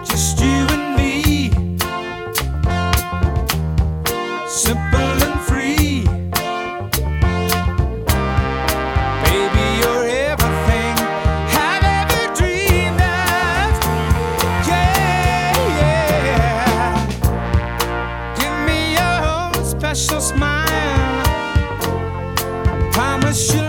just you and me, simple and free. Baby, you're everything I've ever dreamed of. Yeah, yeah. Give me your own special smile. Promise you